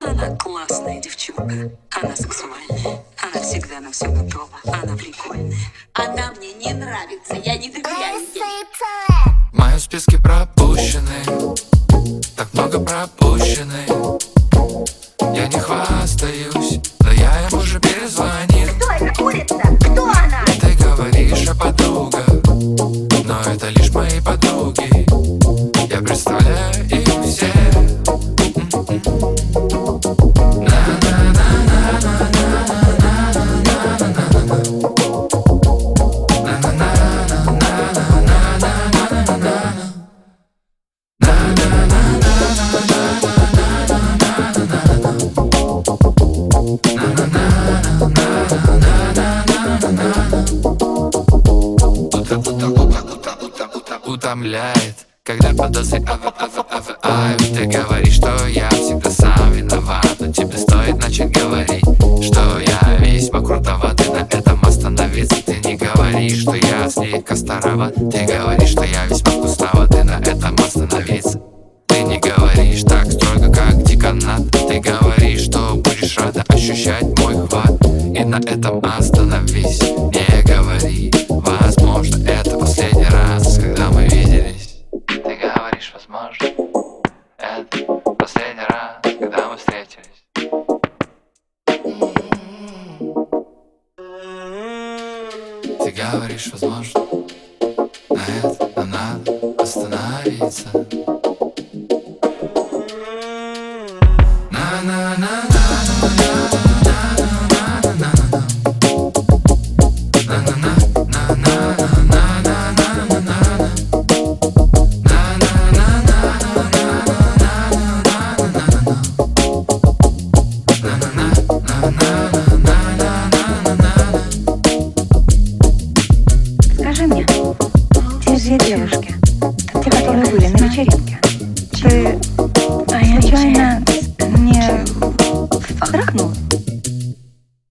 Она классная девчонка. Она сексуальная. Она всегда на все готова. Она прикольная. Она мне не нравится. Я не доверяю ей. В моем списке пропущены, так много пропущены. Я не хвастаюсь, но я им уже перезвонил. Кто это курица? Кто она? Ты говоришь, подруга, но это лишь мои подруги. Я представляю их все. Утомляет, когда подозреваю. Ты говоришь, что я всегда сам виноват, но тебе стоит начать говорить, что я весьма крутоват, и на этом остановиться. Ты не говоришь, что я слегка староват. Ты говоришь, что я весьма вкусноват, и на этом остановиться. Ты не говоришь так строго, как деканат. Ты говоришь, что будешь рада ощущать мой хват, и на этом остановись. Не говори, возможно, это последний раз, когда мы виделись. Ты говоришь, возможно, это последний раз, когда мы встретились. Ты говоришь, возможно, на этом надо остановиться. Скажи мне, те две девушки, те, которые были на вечеринке, ты